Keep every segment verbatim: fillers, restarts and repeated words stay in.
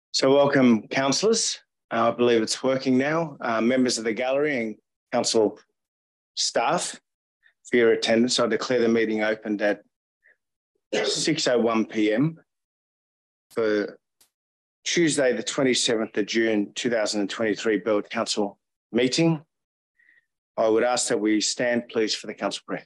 So welcome, councillors. Uh, I believe it's working now. Uh, members of the gallery and council staff, for your attendance. I declare the meeting opened at six oh one p m for Tuesday, the twenty-seventh of June, two thousand twenty-three Burwood Council meeting. I would ask that we stand, please, for the council prayer.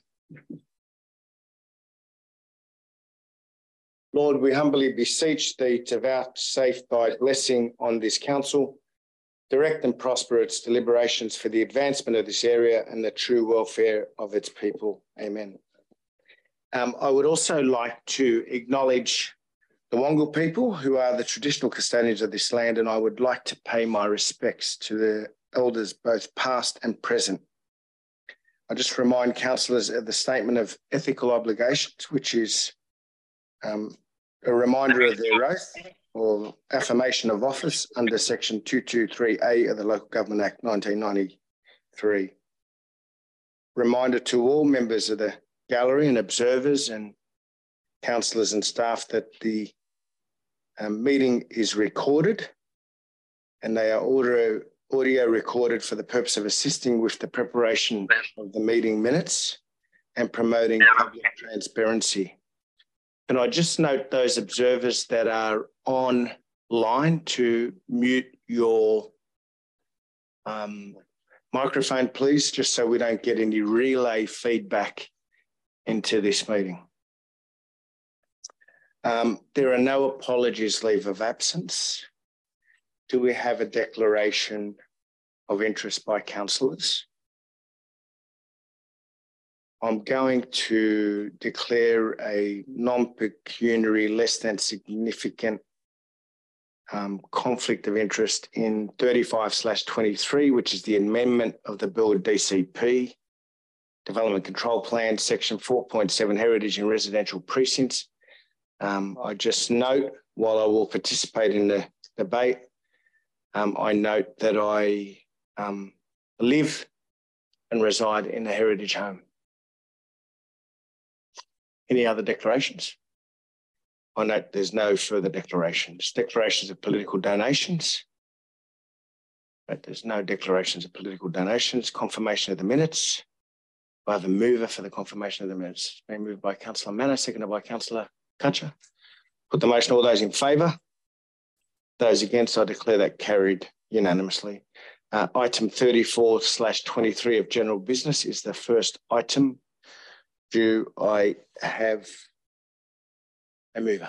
Lord, we humbly beseech thee to vouchsafe thy blessing on this council, direct and prosper its deliberations for the advancement of this area and the true welfare of its people. Amen. Um, I would also like to acknowledge the Wangal people, who are the traditional custodians of this land, and I would like to pay my respects to the elders, both past and present. I just remind councillors of the statement of ethical obligations, which is um, a reminder of their oath or affirmation of office under section two twenty-three A of the Local Government Act nineteen ninety-three. Reminder to all members of the gallery and observers and councillors and staff that the um, meeting is recorded and they are audio, audio recorded for the purpose of assisting with the preparation of the meeting minutes and promoting public transparency. Can I just note those observers that are online to mute your um, microphone, please, just so we don't get any relay feedback into this meeting. Um, there are no apologies, leave of absence. Do we have a declaration of interest by councillors? I'm going to declare a non-pecuniary, less than significant um, conflict of interest in thirty-five slash twenty-three, which is the amendment of the Burwood D C P, Development Control Plan, section four point seven, Heritage and Residential Precincts. Um, I just note, while I will participate in the debate, um, I note that I um, live and reside in a heritage home. Any other declarations? I note there's no further declarations. Declarations of political donations. But there's no declarations of political donations. Confirmation of the minutes. I have a mover for the confirmation of the minutes. It's been moved by Councillor Manor, seconded by Councillor Cutcher. Put the motion, all those in favour. Those against, I declare that carried unanimously. Uh, item thirty-four slash twenty-three of general business is the first item. Do I have a mover?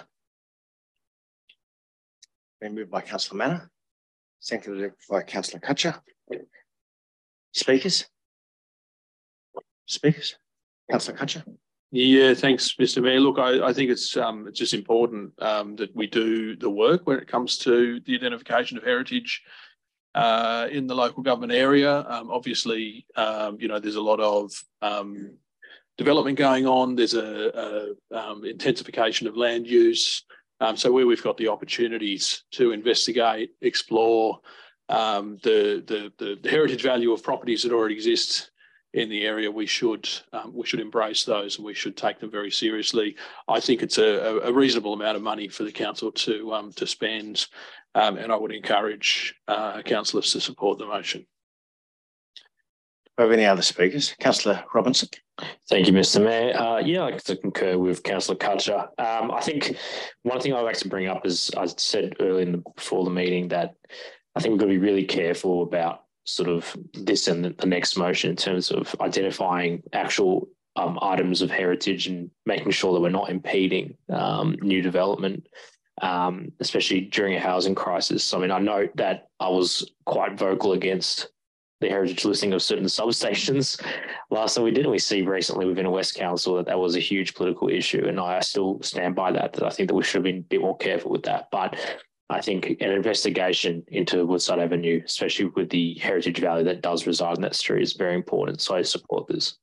Been moved by Councillor Manor, seconded by Councillor Cutcher. Speakers? Speakers? Councillor Cutcher. Yeah, thanks, Mister Mayor. Look, I, I think it's um, it's just important um, that we do the work when it comes to the identification of heritage uh, in the local government area. Um, obviously, um, you know, there's a lot of um, development going on. There's a, a um, intensification of land use. Um, so where we've got the opportunities to investigate, explore um, the, the, the, the heritage value of properties that already exist in the area, we should um, we should embrace those and we should take them very seriously. I think it's a, a reasonable amount of money for the council to um, to spend, um, and I would encourage uh, councillors to support the motion. Do we have any other speakers? Councillor Robinson. Thank you, Mister Mayor. Uh, yeah, I'd like to concur with Councillor Cutcher. Um, I think one thing I'd like to bring up is, I said earlier in the, before the meeting, that I think we've got to be really careful about sort of this and the next motion in terms of identifying actual um, items of heritage and making sure that we're not impeding um, new development, um, especially during a housing crisis. I mean, I note that I was quite vocal against the heritage listing of certain substations last time we did, and we see recently within a West Council that that was a huge political issue, and I still stand by that, that I think that we should have been a bit more careful with that. But I think an investigation into Woodside Avenue, especially with the heritage value that does reside in that street, is very important. So I support this.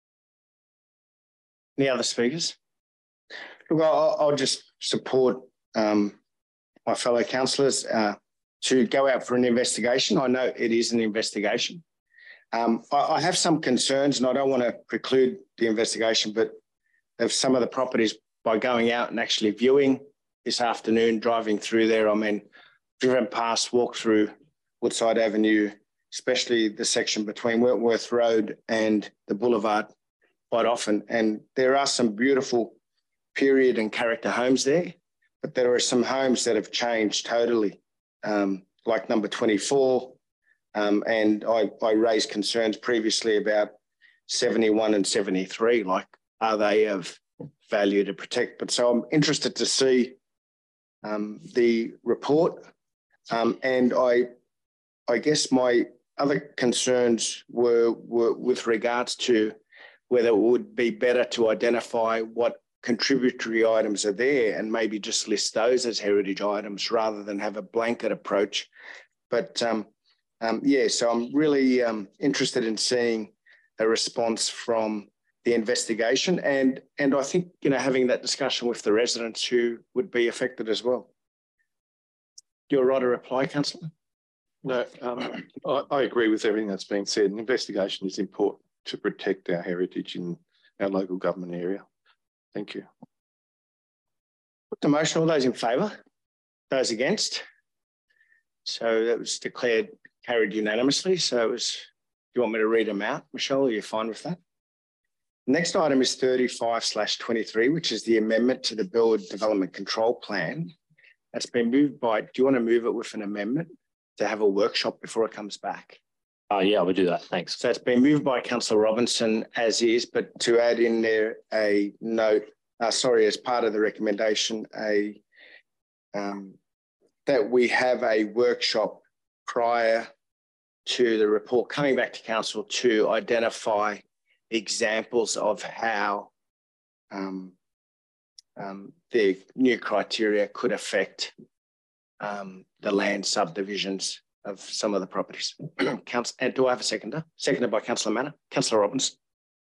Any other speakers? Look, I'll, I'll just support um, my fellow councillors uh, to go out for an investigation. I know it is an investigation. Um, I, I have some concerns, and I don't want to preclude the investigation, but of some of the properties by going out and actually viewing this afternoon, driving through there, I mean, driven past, walked through Woodside Avenue, especially the section between Wentworth Road and the Boulevard quite often. And there are some beautiful period and character homes there, but there are some homes that have changed totally, um, like number twenty-four. Um, and I, I raised concerns previously about seventy-one and seventy-three, like, are they of value to protect? But so I'm interested to see um, the report. Um, and I, I guess my other concerns were, were with regards to whether it would be better to identify what contributory items are there and maybe just list those as heritage items rather than have a blanket approach. But um, um, yeah, so I'm really um, interested in seeing a response from the investigation, and and I think, you know, having that discussion with the residents who would be affected as well. You're right to reply, Councillor? No, um, I, I agree with everything that's been said. An investigation is important to protect our heritage in our local government area. Thank you. Put the motion. All those in favour? Those against? So that was declared carried unanimously. So it was, do you want me to read them out, Michelle? Are you fine with that? Next item is thirty-five slash twenty-three, which is the amendment to the Burwood Development Control Plan. That's been moved by, do you want to move it with an amendment to have a workshop before it comes back? Oh, yeah, we'll do that. Thanks. So it's been moved by Councillor Robinson as is, but to add in there a note, uh, sorry, as part of the recommendation, a um, that we have a workshop prior to the report coming back to council to identify examples of how um, um, the new criteria could affect um, the land subdivisions of some of the properties. Council, and do I have a seconder? Seconded by Councillor Manor. Councillor Robbins.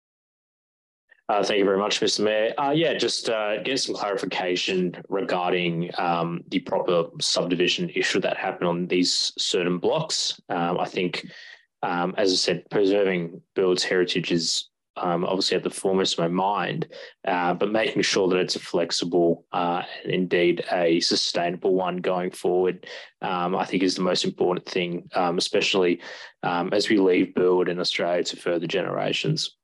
Uh, thank you very much, Mister Mayor. Uh, yeah, just uh, get some clarification regarding um, the proper subdivision issue that happened on these certain blocks. Um, I think, um, as I said, preserving Burwood's heritage is um, obviously at the foremost of my mind, uh, but making sure that it's a flexible uh, and indeed a sustainable one going forward, um, I think is the most important thing, um, especially um, as we leave Burwood and Australia to further generations.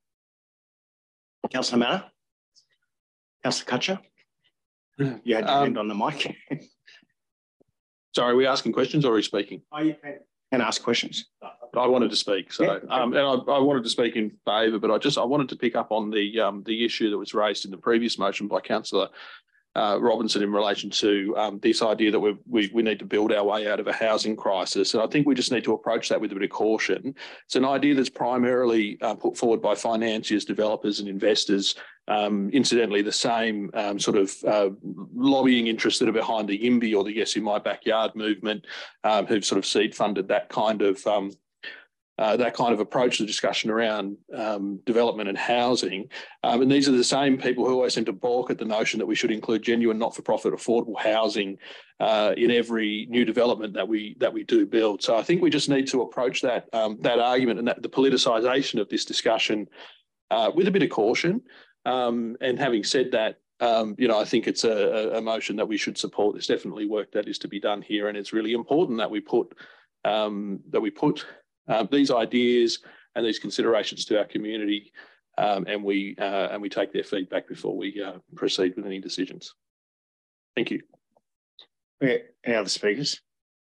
Councillor Manor. Councillor Kutcher. You had your um, hand on the mic. Sorry, are we asking questions or are we speaking? Oh, you can, can ask questions. I wanted to speak, so Yeah. um, and I, I wanted to speak in favour, but I just I wanted to pick up on the um, the issue that was raised in the previous motion by Councillor uh, Robinson in relation to um, this idea that we, we we need to build our way out of a housing crisis, and I think we just need to approach that with a bit of caution. It's an idea that's primarily uh, put forward by financiers, developers, and investors. Um, incidentally, the same um, sort of uh, lobbying interests that are behind the YIMBY or the Yes in My Backyard movement, um, who've sort of seed funded that kind of um, uh, that kind of approach to the discussion around um, development and housing. Um, and these are the same people who always seem to balk at the notion that we should include genuine not-for-profit affordable housing uh, in every new development that we that we do build. So I think we just need to approach that um, that argument and that the politicisation of this discussion uh, with a bit of caution. Um, and having said that, um, you know, I think it's a, a motion that we should support. There's definitely work that is to be done here, and it's really important that we put um, that we put uh, these ideas and these considerations to our community, um, and we uh, and we take their feedback before we uh, proceed with any decisions. Thank you. Yeah, any other speakers?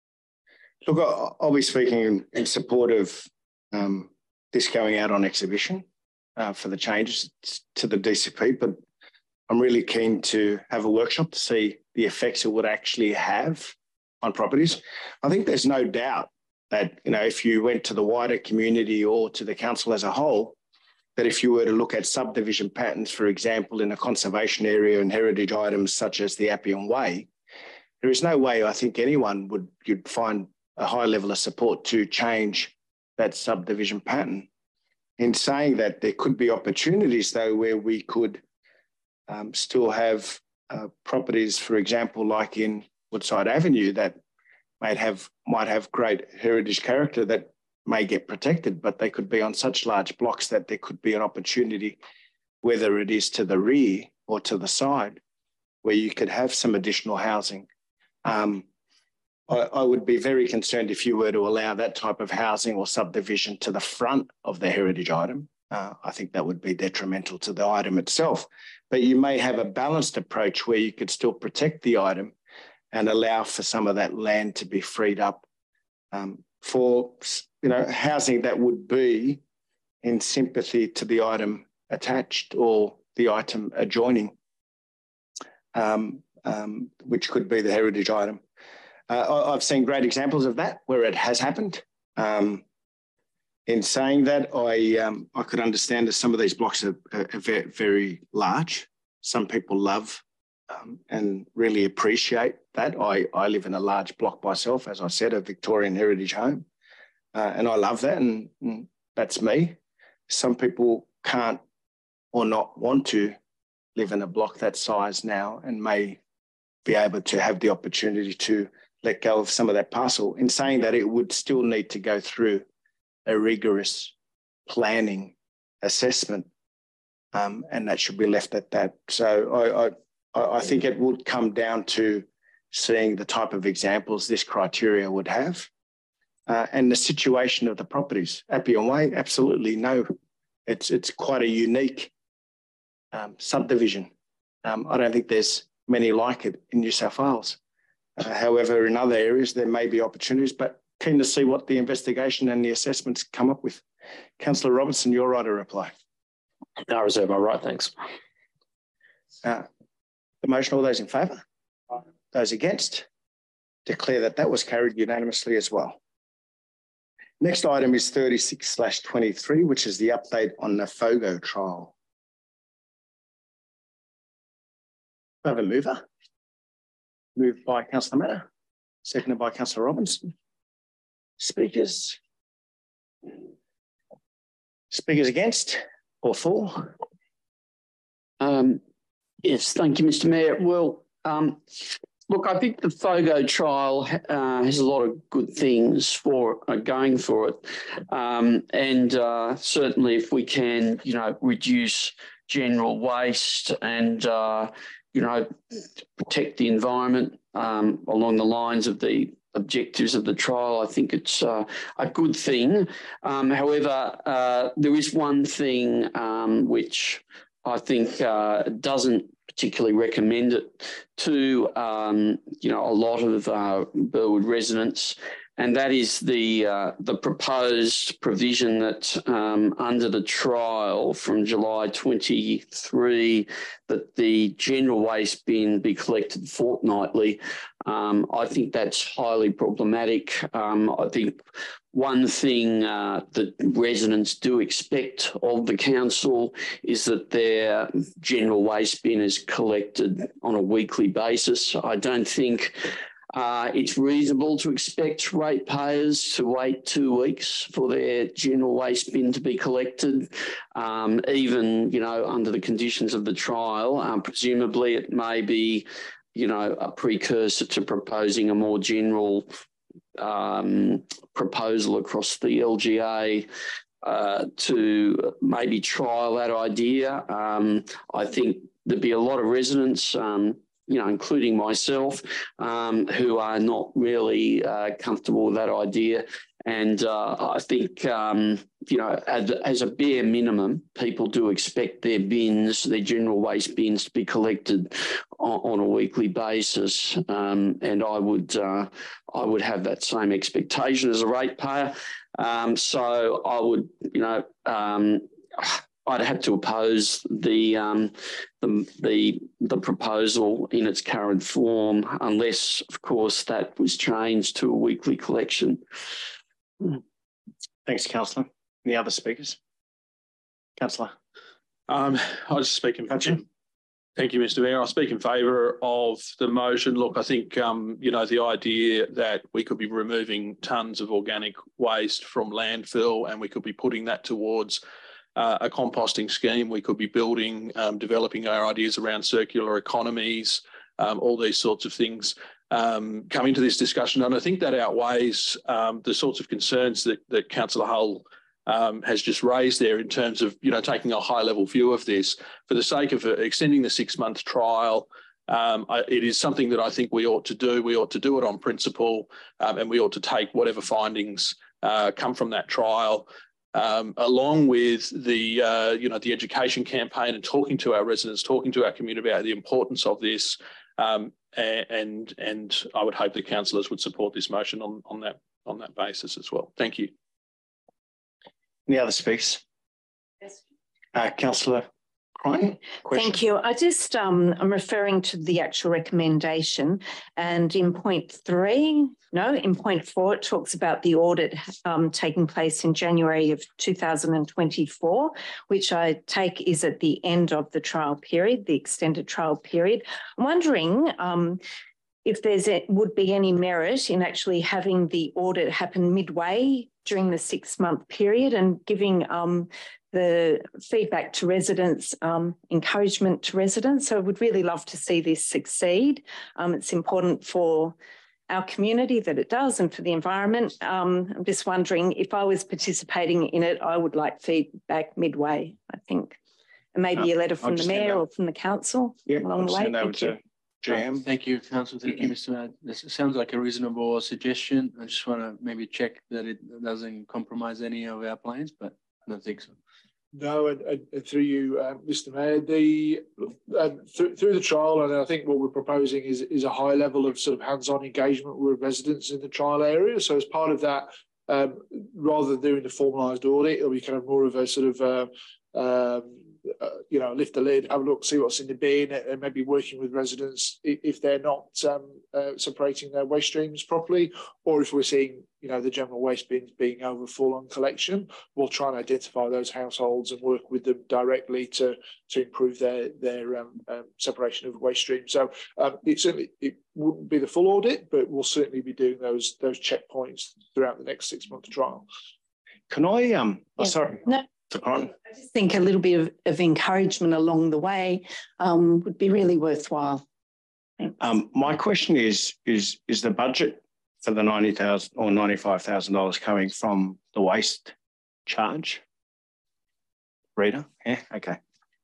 Look, I'll be speaking in, in support of um, this going out on exhibition. Uh, for the changes to the D C P, but I'm really keen to have a workshop to see the effects it would actually have on properties. I think there's no doubt that, you know, if you went to the wider community or to the council as a whole, that if you were to look at subdivision patterns, for example, in a conservation area and heritage items such as the Appian Way, there is no way I think anyone would you'd find a high level of support to change that subdivision pattern. In saying that, there could be opportunities, though, where we could um, still have uh, properties, for example, like in Woodside Avenue, that might have might have great heritage character that may get protected, but they could be on such large blocks that there could be an opportunity, whether it is to the rear or to the side, where you could have some additional housing. Um, I, I would be very concerned if you were to allow that type of housing or subdivision to the front of the heritage item. Uh, I think that would be detrimental to the item itself. But you may have a balanced approach where you could still protect the item and allow for some of that land to be freed up um, for, you know, housing that would be in sympathy to the item attached or the item adjoining, um, um, which could be the heritage item. Uh, I've seen great examples of that where it has happened. Um, in saying that, I um, I could understand that some of these blocks are, are very, very large. Some people love um, and really appreciate that. I, I live in a large block myself, as I said, a Victorian heritage home, uh, and I love that, and, and that's me. Some people can't or not want to live in a block that size now and may be able to have the opportunity to let go of some of that parcel. In saying that, it would still need to go through a rigorous planning assessment, um, and that should be left at that. So I, I, I think it would come down to seeing the type of examples this criteria would have, uh, and the situation of the properties. Appian Way, absolutely no. It's it's quite a unique um, subdivision. Um, I don't think there's many like it in New South Wales. Uh, however, in other areas, there may be opportunities, but keen to see what the investigation and the assessments come up with. Councillor Robertson, you're right to reply. No, I reserve my right, thanks. Uh, the motion, all those in favour? Those against? Declare that that was carried unanimously as well. Next item is thirty-six slash twenty-three, which is the update on the FOGO trial. I have a mover. Moved by Councillor Matter, seconded by Councillor Robinson. Speakers? Speakers against or for? Um, yes, thank you, Mister Mayor. Well, um, look, I think the FOGO trial uh, has a lot of good things for uh, going for it. Um, and uh, certainly if we can, you know, reduce general waste and, uh, you know, protect the environment um, along the lines of the objectives of the trial, I think it's uh, a good thing. Um, however, uh, there is one thing um, which I think uh, doesn't particularly recommend it to, um, you know, a lot of uh, Burwood residents, and that is the uh, the proposed provision that um, under the trial from July twenty-three that the general waste bin be collected fortnightly. Um, I think that's highly problematic. Um, I think one thing uh, that residents do expect of the council is that their general waste bin is collected on a weekly basis. I don't think Uh, it's reasonable to expect ratepayers to wait two weeks for their general waste bin to be collected, um, even, you know, under the conditions of the trial. Um, presumably it may be, you know, a precursor to proposing a more general um, proposal across the L G A uh, to maybe trial that idea. Um, I think there'd be a lot of residents, um, you know, including myself, um, who are not really uh, comfortable with that idea. And uh, I think, um, you know, as, as a bare minimum, people do expect their bins, their general waste bins to be collected on, on a weekly basis. Um, and I would, uh, I would have that same expectation as a ratepayer. Um, so I would, you know, um, I'd have to oppose the, um, the the the proposal in its current form, unless, of course, that was changed to a weekly collection. Thanks, Councillor. Any other speakers? Councillor. Um, I'll just speak in favour. Thank you, Mister Mayor. I'll speak in favour of the motion. Look, I think, um, you know, the idea that we could be removing tonnes of organic waste from landfill and we could be putting that towards Uh, a composting scheme. We could be building, um, developing our ideas around circular economies, um, all these sorts of things um, come into this discussion. And I think that outweighs um, the sorts of concerns that, that Councillor Hull um, has just raised there in terms of, you know, taking a high level view of this for the sake of uh, extending the six month trial. Um, I, it is something that I think we ought to do. We ought to do it on principle, um, and we ought to take whatever findings uh, come from that trial, um, along with the uh, you know the education campaign and talking to our residents, talking to our community about the importance of this. Um, and and I would hope the councillors would support this motion on on that on that basis as well. Thank you. Any other speakers? Yes. Uh, Councillor Crichton. Thank you. I just, um, I'm referring to the actual recommendation, and in point three, no, in point four, it talks about the audit um, taking place in January of two thousand twenty-four, which I take is at the end of the trial period, the extended trial period. I'm wondering um, if there's a, would be any merit in actually having the audit happen midway during the six-month period and giving um, the feedback to residents, um, encouragement to residents. So I would really love to see this succeed. Um, it's important for our community that it does and for the environment. Um, I'm just wondering if I was participating in it, I would like feedback midway, I think. And maybe a letter from the mayor or from the council yeah, along the way. Thank you. J M. Thank you, Council. Thank you, Mister Mayor. This sounds like a reasonable suggestion. I just want to maybe check that it doesn't compromise any of our plans, but I don't think so. No, and, and through you, uh, Mister Mayor, the uh, th through the trial, and I think what we're proposing is is a high level of sort of hands-on engagement with residents in the trial area. So as part of that, um, rather than doing the formalised audit, it'll be kind of more of a sort of uh, um, uh, you know, lift the lid, have a look, see what's in the bin, and maybe working with residents if they're not um, uh, separating their waste streams properly, or if we're seeing, you know, the general waste bins being over full on collection, we'll try and identify those households and work with them directly to to improve their their um, um, separation of waste streams. So um, it certainly it wouldn't be the full audit, but we'll certainly be doing those those checkpoints throughout the next six month trial. Can I um? Yeah. Oh, sorry. No. I just think a little bit of, of encouragement along the way um, would be really worthwhile. Thanks. Um, my question is: is is the budget for the ninety thousand or ninety-five thousand dollars coming from the waste charge? Rita, yeah, okay.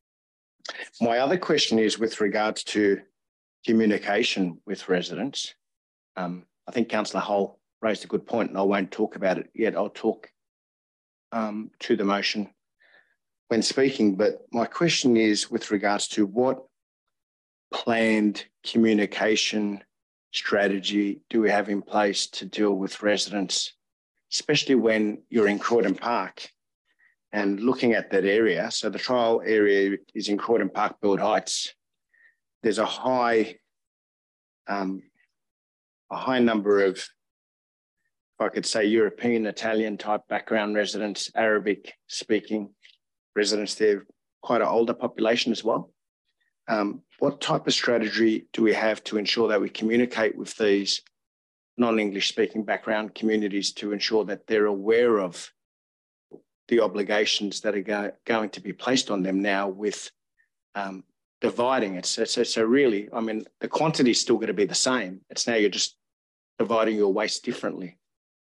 My other question is with regards to communication with residents. Um, I think Councillor Hull raised a good point, and I won't talk about it yet. I'll talk um, to the motion when speaking, but my question is with regards to what planned communication strategy do we have in place to deal with residents, especially when you're in Croydon Park and looking at that area. So the trial area is in Croydon Park, Build Heights. There's a high, um, a high number of, if I could say, European, Italian type background residents, Arabic speaking residents there, quite an older population as well. Um, what type of strategy do we have to ensure that we communicate with these non-English speaking background communities to ensure that they're aware of the obligations that are go going to be placed on them now with um, dividing it? So, so, so really, I mean, the quantity is still going to be the same. It's now you're just dividing your waste differently.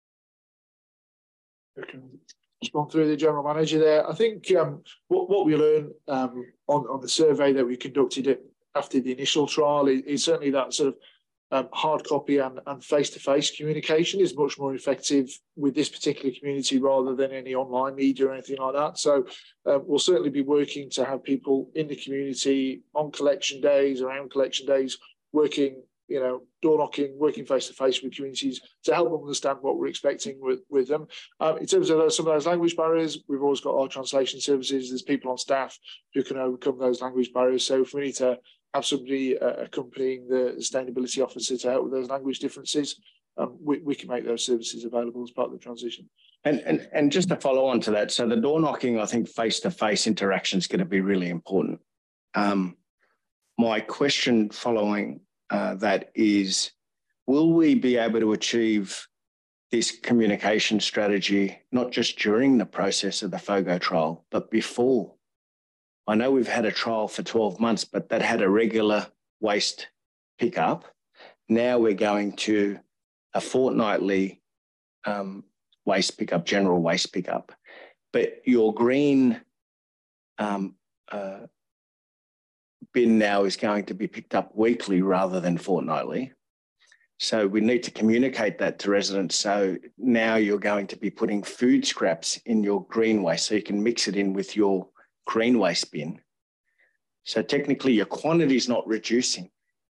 Okay. Respond through the general manager there. I think um, what, what we learned um, on, on the survey that we conducted after the initial trial is, is certainly that sort of um, hard copy and, and face-to-face communication is much more effective with this particular community rather than any online media or anything like that. So uh, we'll certainly be working to have people in the community on collection days, around collection days, working, you know, door knocking, working face to face with communities to help them understand what we're expecting with, with them. Um, in terms of those, some of those language barriers, we've always got our translation services. There's people on staff who can overcome those language barriers. So if we need to have somebody uh, accompanying the sustainability officer to help with those language differences, um, we, we can make those services available as part of the transition. And, and, and just to follow on to that, so the door knocking, I think face-to-face interaction is going to be really important. Um, my question following Uh, that is, will we be able to achieve this communication strategy, not just during the process of the FOGO trial, but before? I know we've had a trial for twelve months, but that had a regular waste pickup. Now we're going to a fortnightly um, waste pickup, general waste pickup. But your green um, uh, bin now is going to be picked up weekly rather than fortnightly. So we need to communicate that to residents. So now you're going to be putting food scraps in your green waste, so you can mix it in with your green waste bin. So technically your quantity is not reducing,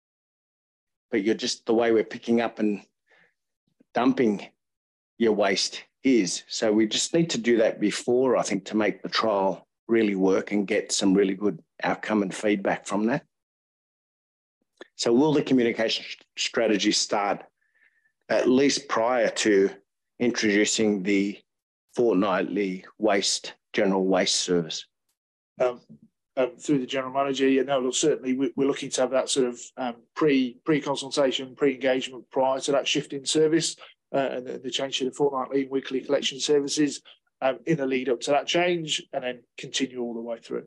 but you're just the way we're picking up and dumping your waste is. So we just need to do that before, I think, to make the trial really work and get some really good outcome and feedback from that. So will the communication strategy start at least prior to introducing the fortnightly waste, general waste service? Um, um, through the general manager, yeah, no, look, certainly we, we're looking to have that sort of um, pre, pre-consultation, pre-engagement prior to that shift in service uh, and the, the change to the fortnightly and weekly collection services um, in the lead up to that change, and then continue all the way through.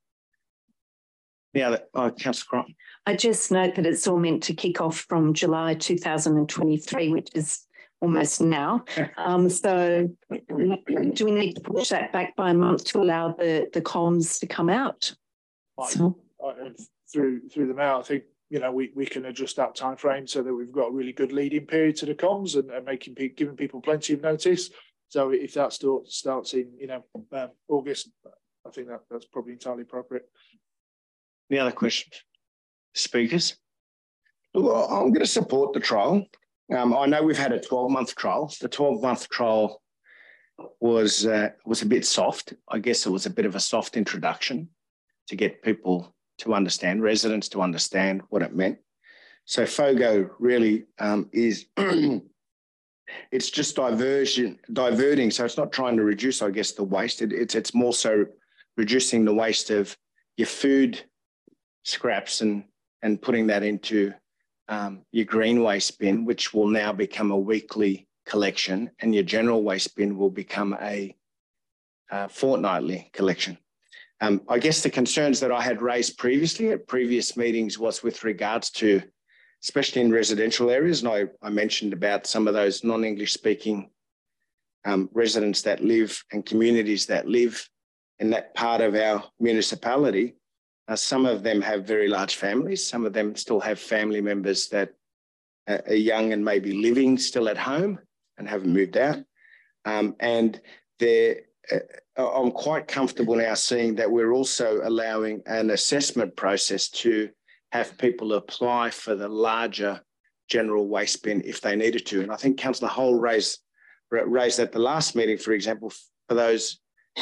Yeah, uh, Councillor Crichton. I just note that it's all meant to kick off from July two thousand twenty-three, which is almost now. Um, so do we need to push that back by a month to allow the, the comms to come out? I, so. I, through through the mail, I think, you know, we, we can adjust that time frame so that we've got a really good leading period to the comms and, and making giving people plenty of notice. So if that still starts in, you know, um, August, I think that that's probably entirely appropriate. Any other questions? Speakers? Well, I'm going to support the trial. Um, I know we've had a twelve-month trial. The twelve-month trial was uh, was a bit soft. I guess it was a bit of a soft introduction to get people to understand, residents to understand what it meant. So FOGO really um, is, it's just diversion, diverting. So it's not trying to reduce, I guess, the waste. It, it's, it's more so reducing the waste of your food scraps and, and putting that into um, your green waste bin, which will now become a weekly collection, and your general waste bin will become a uh, fortnightly collection. Um, I guess the concerns that I had raised previously at previous meetings was with regards to, especially in residential areas, and I, I mentioned about some of those non-English speaking um, residents that live and communities that live in that part of our municipality. Uh, some of them have very large families. Some of them still have family members that are young and maybe living still at home and haven't moved out. Um, and they're, uh, I'm quite comfortable now seeing that we're also allowing an assessment process to have people apply for the larger general waste bin if they needed to. And I think Councillor Hull raised, raised at the last meeting, for example, for those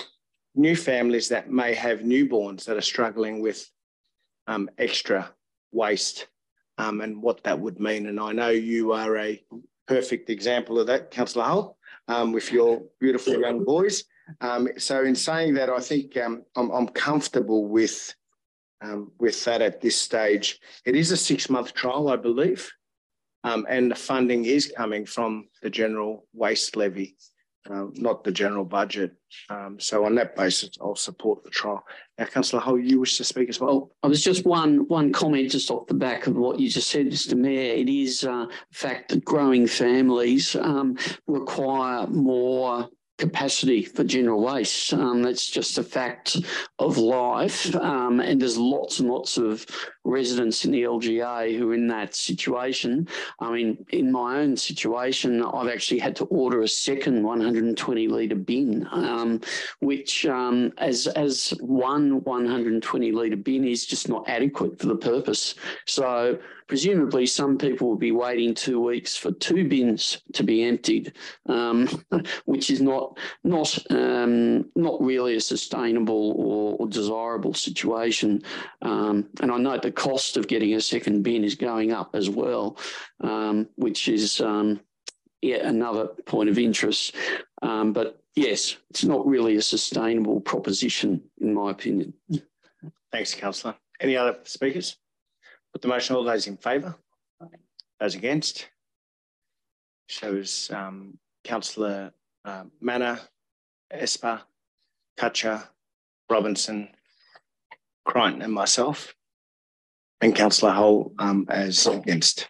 new families that may have newborns that are struggling with um, extra waste um, and what that would mean. And I know you are a perfect example of that, Councillor Hull, um, with your beautiful young boys. Um, so in saying that, I think um, I'm, I'm comfortable with, um, with that at this stage. It is a six-month trial, I believe, um, and the funding is coming from the general waste levy. Uh, not the general budget. Um, so on that basis, I'll support the trial. Now, Councillor Hull, you wish to speak as well? Well, I was just one one comment just off the back of what you just said, Mister Mayor. It is a fact that growing families um, require more capacity for general waste. Um, that's just a fact of life. Um, and there's lots and lots of residents in the L G A who are in that situation. I mean, in my own situation, I've actually had to order a second one hundred twenty litre bin, um, which um, as, as one one hundred twenty litre bin is just not adequate for the purpose. So presumably some people will be waiting two weeks for two bins to be emptied, um, which is not not um, not really a sustainable or, or desirable situation. Um, and I note the cost of getting a second bin is going up as well, um, which is um, yet another point of interest. Um, but yes, it's not really a sustainable proposition, in my opinion. Thanks, Councillor. Any other speakers? Put the motion. All those in favour? Those against? Shows um, Councillor uh, Manor, Esper, Kutcher, Robinson, Crichton and myself, and Councillor Hull um, as against.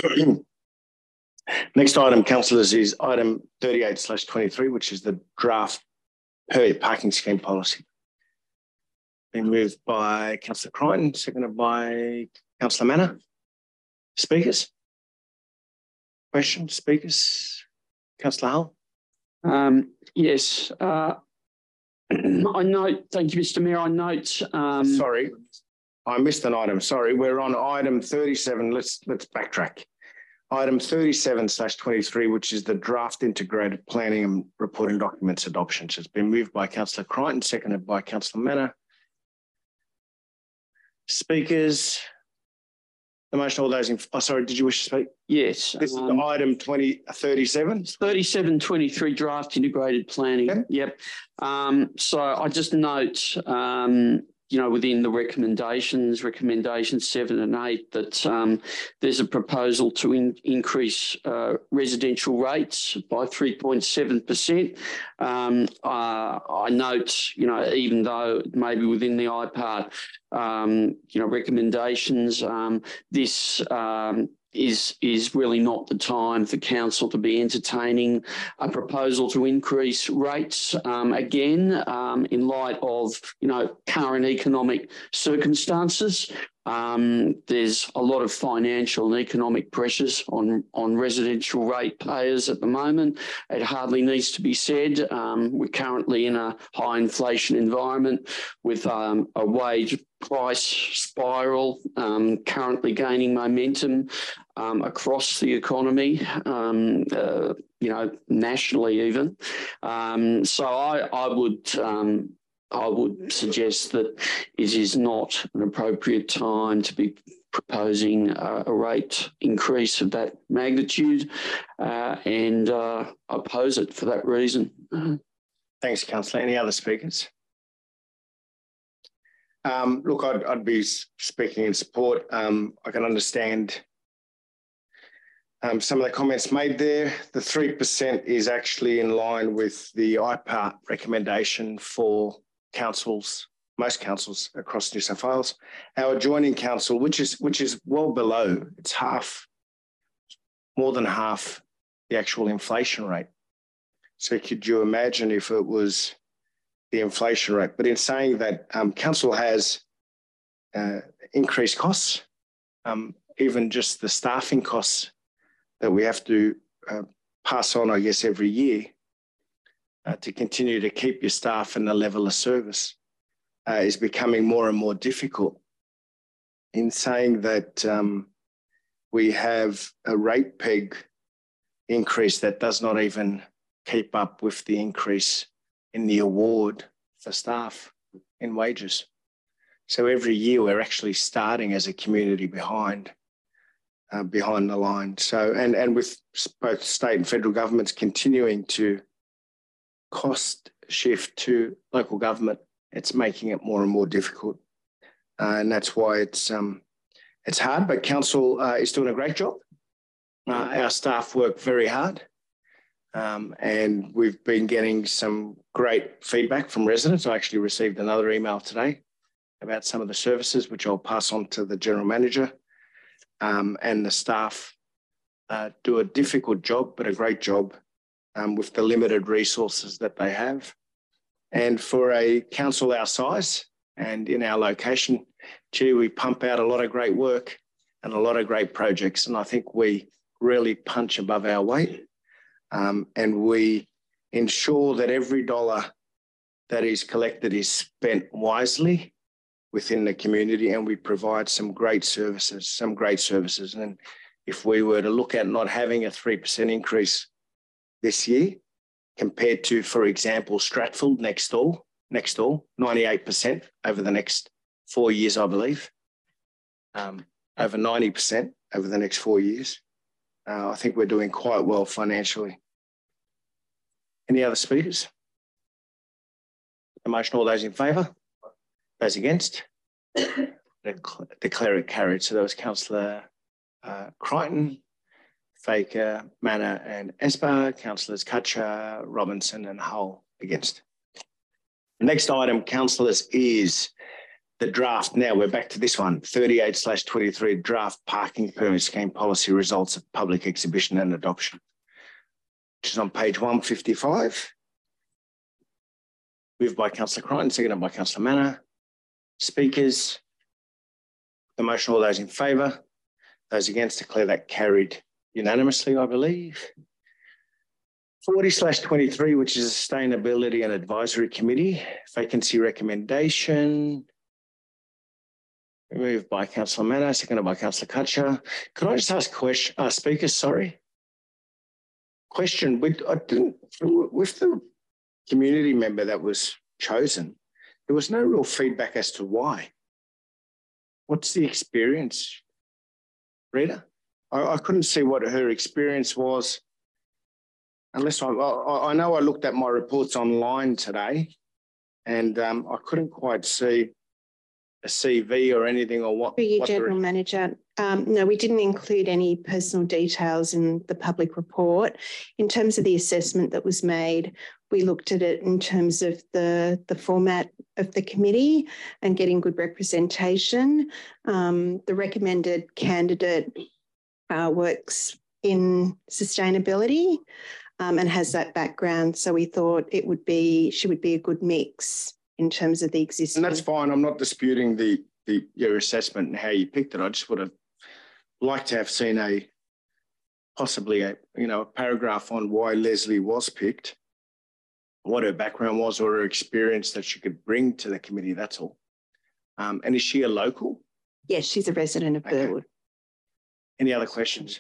Next item, councillors, is item thirty-eight slash twenty-three, which is the draft per parking scheme policy. Been moved by Councillor Crichton, seconded by Councillor Manor. Speakers? Questions, speakers? Councillor Hull? Um, yes, uh, I note, thank you, Mister Mayor, I note. Um, Sorry, I missed an item. Sorry, we're on item thirty-seven. Let's let's backtrack. Item thirty-seven slash twenty-three, which is the draft integrated planning and reporting documents adoptions. It's been moved by Councillor Crichton, seconded by Councillor Manor. Speakers? The motion, all those in, oh, sorry, did you wish to speak? yes. This is um, item twenty thirty-seven. thirty-seven twenty-three draft integrated planning. Yep. Yep. Um, so I just note, um, you know, within the recommendations, recommendations seven and eight, that um, there's a proposal to in, increase uh, residential rates by three point seven percent. Um, uh, I note, you know, even though maybe within the I P A R, um, you know, recommendations, um, this um, is is really not the time for council to be entertaining a proposal to increase rates um, again um, in light of, you know, current economic circumstances. Um, there's a lot of financial and economic pressures on, on residential rate payers at the moment. It hardly needs to be said. Um, we're currently in a high inflation environment with um, a wage price spiral um, currently gaining momentum um, across the economy, um, uh, you know, nationally even. Um, so I, I would um, I would suggest that it is not an appropriate time to be proposing uh, a rate increase of that magnitude uh, and uh, oppose it for that reason. Thanks, Councillor. Any other speakers? Um, look, I'd, I'd be speaking in support. Um, I can understand um, some of the comments made there. The three percent is actually in line with the I P A R recommendation for councils, most councils across New South Wales. Our adjoining council, which is which is well below, it's half, more than half the actual inflation rate. So could you imagine if it was the inflation rate? But in saying that, um, council has uh, increased costs, um, even just the staffing costs that we have to uh, pass on, I guess, every year. Uh, to continue to keep your staff and the level of service uh, is becoming more and more difficult. In saying that um, we have a rate peg increase that does not even keep up with the increase in the award for staff in wages. So every year we're actually starting as a community behind, uh, behind the line. So, and, and with both state and federal governments continuing to cost shift to local government, it's making it more and more difficult. Uh, and that's why it's um, it's hard, but council uh, is doing a great job. Uh, our staff work very hard. Um, and we've been getting some great feedback from residents. I actually received another email today about some of the services, which I'll pass on to the general manager. Um, and the staff uh, do a difficult job, but a great job um, with the limited resources that they have. And for a council our size and in our location, gee, we pump out a lot of great work and a lot of great projects. And I think we really punch above our weight. Um, and we ensure that every dollar that is collected is spent wisely within the community, and we provide some great services, some great services. And if we were to look at not having a three percent increase this year compared to, for example, Stratfield next door, next door, ninety-eight percent over the next four years, I believe, um, over ninety percent over the next four years. Uh, I think we're doing quite well financially. Any other speakers? The motion, all those in favour? Those against? Declare it carried. So that was Councillor uh, Crichton, Faker, Manor and Esper, Councillors Kutcher, Robinson and Hull against. The next item, councillors, is the draft. Now we're back to this one, thirty-eight slash twenty-three draft parking permit scheme policy results of public exhibition and adoption, which is on page one fifty-five. Moved by Councillor Crichton, seconded by Councillor Manor. Speakers? The motion, all those in favour? Those against, declare that carried unanimously, I believe. forty slash twenty-three, which is Sustainability and Advisory Committee, vacancy recommendation. Moved by Councillor Manno, seconded by Councillor Cutcher. Could I just ask question, uh, speakers, sorry? Question, with, I didn't, with the community member that was chosen, there was no real feedback as to why. What's the experience, Rita? I, I couldn't see what her experience was, unless I, I, I know I looked at my reports online today, and um, I couldn't quite see a C V or anything or what. For you, what General the... Manager, um, no, we didn't include any personal details in the public report. In terms of the assessment that was made, we looked at it in terms of the, the format of the committee and getting good representation. Um, the recommended candidate uh, works in sustainability um, and has that background. So we thought it would be, she would be a good mix in terms of the existing. And that's fine. I'm not disputing the, the your assessment and how you picked it. I just would have liked to have seen a possibly a you know a paragraph on why Leslie was picked, what her background was or her experience that she could bring to the committee. That's all. Um, and is she a local? Yes, she's a resident of Okay. Burwood. Any other questions?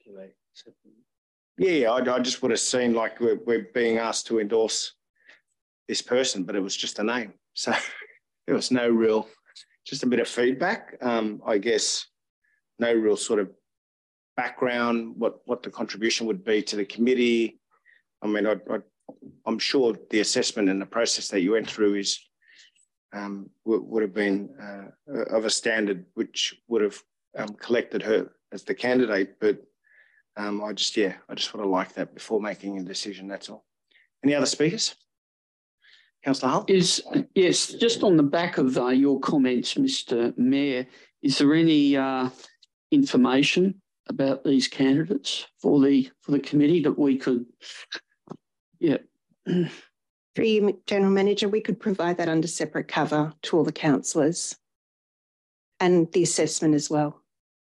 Yeah, I, I just would have seen like we're, we're being asked to endorse this person, but it was just a name. So there was no real, just a bit of feedback. Um, I guess no real sort of background, what, what the contribution would be to the committee. I mean, I, I, I'm sure the assessment and the process that you went through is um, would, would have been uh, of a standard which would have um, collected her as the candidate. But um, I just, yeah, I just would have liked that before making a decision, that's all. Any other speakers? Councillor Hull? Is, yes, just on the back of uh, your comments, Mister Mayor, is there any uh, information about these candidates for the for the committee that we could, yeah. For you, General Manager, we could provide that under separate cover to all the councillors and the assessment as well.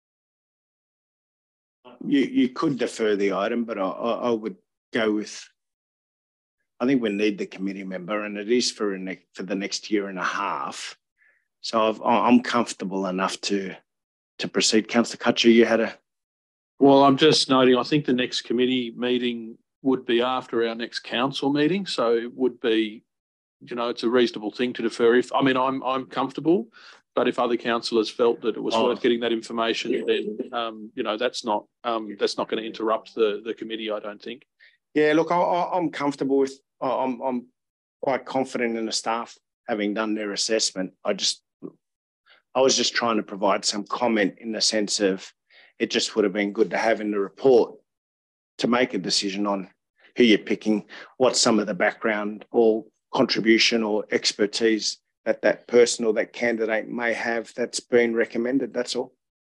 You, you could defer the item, but I, I, I would go with, I think we need the committee member, and it is for, a, for the next year and a half. So I've, I'm comfortable enough to, to proceed. Councillor Cutcher, you had a... Well, I'm just noting, I think the next committee meeting would be after our next council meeting. So it would be, you know, it's a reasonable thing to defer. If I mean, I'm I'm comfortable, but if other councillors felt that it was oh. worth getting that information, then, um, you know, that's not um, that's not going to interrupt the, the committee, I don't think. Yeah, look, I, I'm comfortable with, I'm, I'm quite confident in the staff having done their assessment. I just, I was just trying to provide some comment in the sense of it just would have been good to have in the report to make a decision on who you're picking, what some of the background or contribution or expertise that that person or that candidate may have that's been recommended, that's all.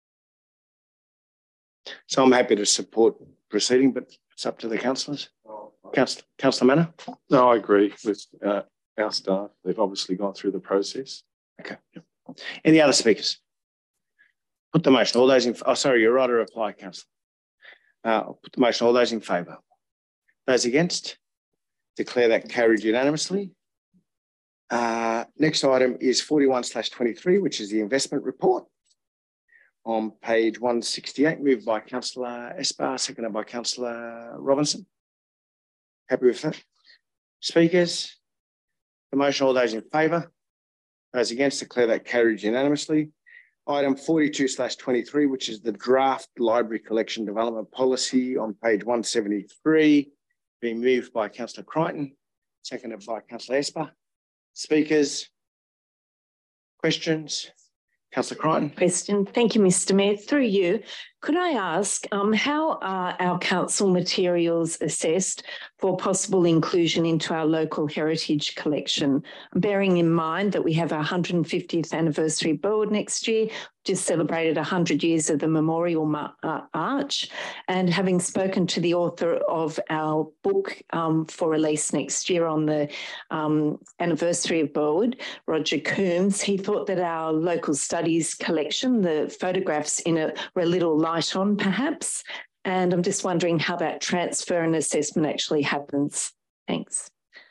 So I'm happy to support proceeding, but it's up to the councillors. Councillor, Councillor Manno? No, I agree with uh, our staff. They've obviously gone through the process. Okay. Any other speakers? Put the motion. All those in, oh, sorry, you're right to reply, Councillor. Uh, put the motion. All those in favour? Those against? Declare that carried unanimously. Uh, next item is forty-one slash twenty-three, which is the investment report. On page one sixty-eight, moved by Councillor Esper, seconded by Councillor Robinson. Happy with that? Speakers? The motion. All those in favour? Those against? Declare that carried unanimously. Item forty-two slash twenty-three, which is the draft library collection development policy on page one seventy-three, being moved by Councillor Crichton, seconded by Councillor Esper. Speakers? Questions? Councillor Crichton. Question. Thank you, Mister Mayor. Through you, could I ask um, how are our council materials assessed for possible inclusion into our local heritage collection? Bearing in mind that we have our one hundred fiftieth anniversary board next year, just celebrated one hundred years of the Memorial uh, Arch, and having spoken to the author of our book um, for release next year on the um, anniversary of Burwood, Roger Coombs, he thought that our local studies collection, the photographs in it, were a little light on perhaps, and I'm just wondering how that transfer and assessment actually happens. Thanks.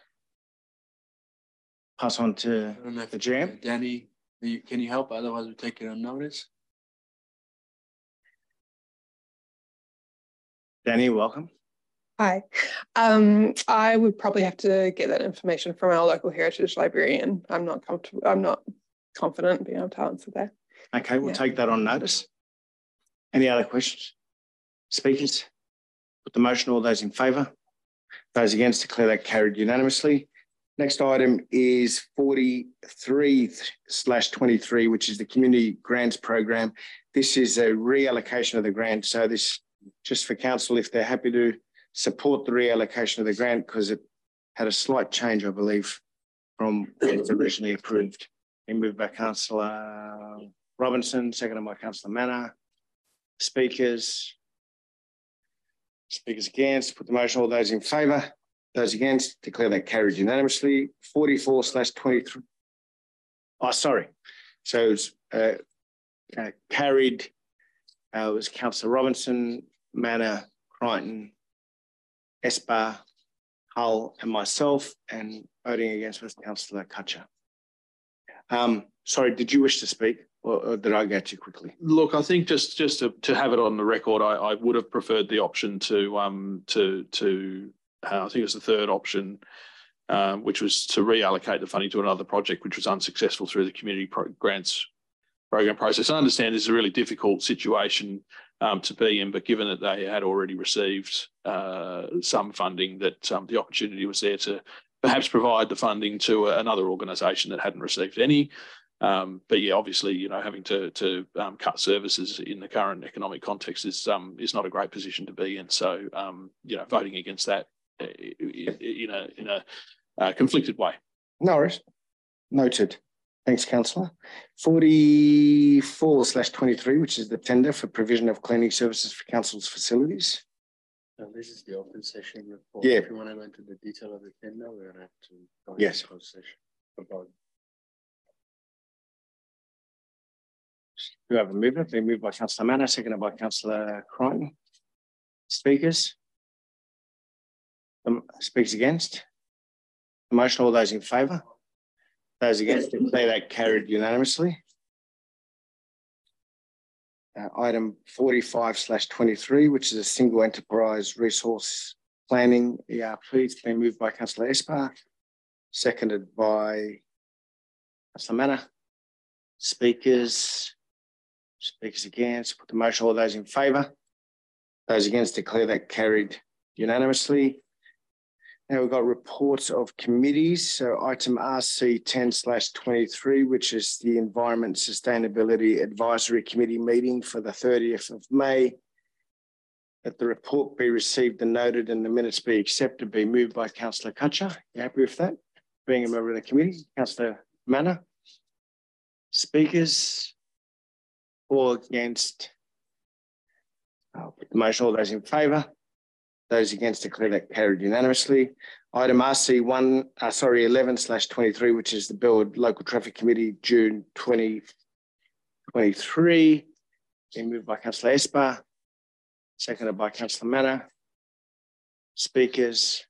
Pass on to I don't know if the G M. Danny, you, can you help? Otherwise, we take it on notice. Danny, welcome. Hi. Um, I would probably have to get that information from our local heritage librarian. I'm not comfortable. I'm not confident in being able to answer that. Okay, we'll Yeah. take that on notice. Any other questions? Speakers? Put the motion. All those in favour? Those against, declare that carried unanimously. Next item is forty-three slash twenty-three, which is the Community Grants Program. This is a reallocation of the grant. So this, just for council, if they're happy to support the reallocation of the grant, because it had a slight change, I believe, from when it was originally approved. Been moved by Councillor Robinson, seconded by Councillor Manor. Speakers? Speakers against, put the motion. All those in favour? Those against, declare that carried unanimously. forty-four slash twenty-three. Oh, sorry. So it's uh, uh, carried. Uh, it was Councillor Robinson, Manor, Crichton, Esper, Hull, and myself, and voting against was Councillor Kutcher. Um, sorry, did you wish to speak, or, or did I go too quickly? Look, I think just just to, to have it on the record, I, I would have preferred the option to um to to uh, I think it was the third option, um, which was to reallocate the funding to another project, which was unsuccessful through the community pro grants program process. I understand this is a really difficult situation um, to be in, but given that they had already received uh, some funding, that um, the opportunity was there to perhaps provide the funding to another organisation that hadn't received any. Um, but yeah, obviously, you know, having to to um, cut services in the current economic context is um, is not a great position to be in. So, um, you know, voting against that in a in a uh, conflicted way. No worries. Noted. Thanks, Councillor. forty-four slash twenty-three, which is the tender for provision of cleaning services for council's facilities. So this is the open session report. Yeah. If you want to go into the detail of the tender, we're going to have to go yes. into closed session about. We have a movement. They moved by Councillor Manor, seconded by Councillor Crichton. Speakers? Um, speaks against? The motion, all those in favour? Those against, declare that carried unanimously. Uh, item forty-five slash twenty-three, which is a single enterprise resource planning E R P. It's been moved by Councillor Esper, seconded by Councillor Manor. Speakers? Speakers against, put the motion. All those in favour? Those against, declare that carried unanimously. Now we've got reports of committees. So item R C ten slash twenty-three, which is the Environment Sustainability Advisory Committee meeting for the thirtieth of May. That the report be received and noted and the minutes be accepted, be moved by Councillor Kutcher. You happy with that? Being a member of the committee, Councillor Manor. Speakers? Or against? I'll put the motion. All those in favour? Those against, declare that carried unanimously. Item R C one, uh, sorry, eleven slash twenty-three, which is the Burwood Local Traffic Committee, June twenty twenty-three. Been moved by Councillor Esper, seconded by Councillor Manor. Speakers?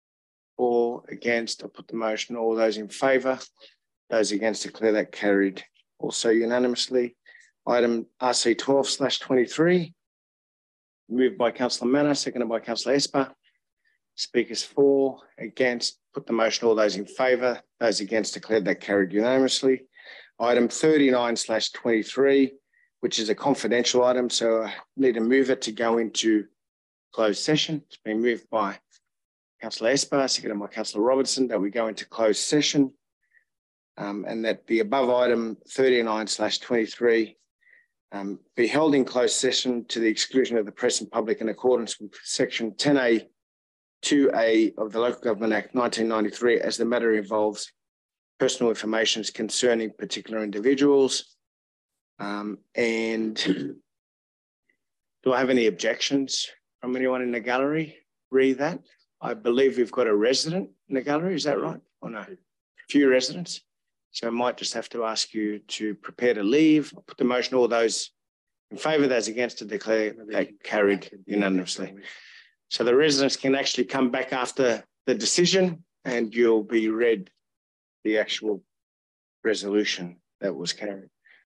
Or against? I'll put the motion. All those in favour? Those against, declare that carried also unanimously. Item R C twelve slash twenty-three, moved by Councillor Manor, seconded by Councillor Esper. Speakers for, against, put the motion. All those in favour, those against, declared that carried unanimously. Item thirty-nine slash twenty-three, which is a confidential item, so I need to move it to go into closed session. It's been moved by Councillor Esper, seconded by Councillor Robertson, that we go into closed session, um, and that the above item thirty-nine slash twenty-three Um, be held in closed session to the exclusion of the press and public in accordance with section ten A two A of the Local Government Act nineteen ninety-three, as the matter involves personal information concerning particular individuals. Um, and do I have any objections from anyone in the gallery? Read that. I believe we've got a resident in the gallery. Is that right? Or no? A few residents. So I might just have to ask you to prepare to leave. I'll put the motion. All those in favour, those against, to declare that carried unanimously. So the residents can actually come back after the decision and you'll be read the actual resolution that was carried.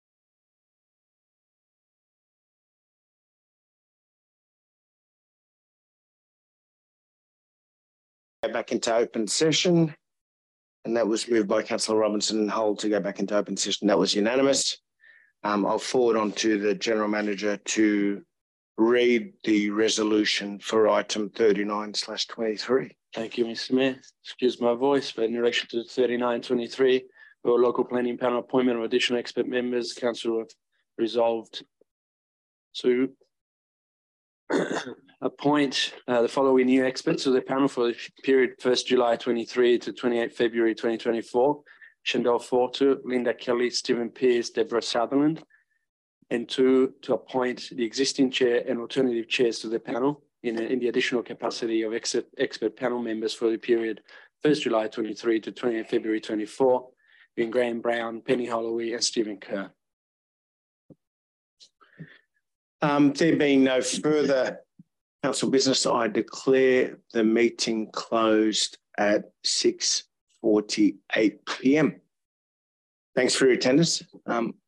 Back into open session, and that was moved by Councillor Robinson and Hull to go back into open session. That was unanimous. Um, I'll forward on to the General Manager to read the resolution for item thirty-nine slash twenty-three. Thank you, Mister Mayor. Excuse my voice, but in relation to thirty-nine twenty-three, for local planning panel appointment of additional expert members, Council have resolved to appoint uh, the following new experts to the panel for the period first July twenty-three to twenty-eighth February twenty twenty-four. Shandell Fortu, Linda Kelly, Stephen Pearce, Deborah Sutherland. And two, to appoint the existing chair and alternative chairs to the panel in, in the additional capacity of expert, expert panel members for the period first July twenty-three to twentieth February twenty-four, being Graham Brown, Penny Holloway, and Stephen Kerr. Um, there being no further council business, I declare the meeting closed at six forty-eight p m Thanks for your attendance. Um,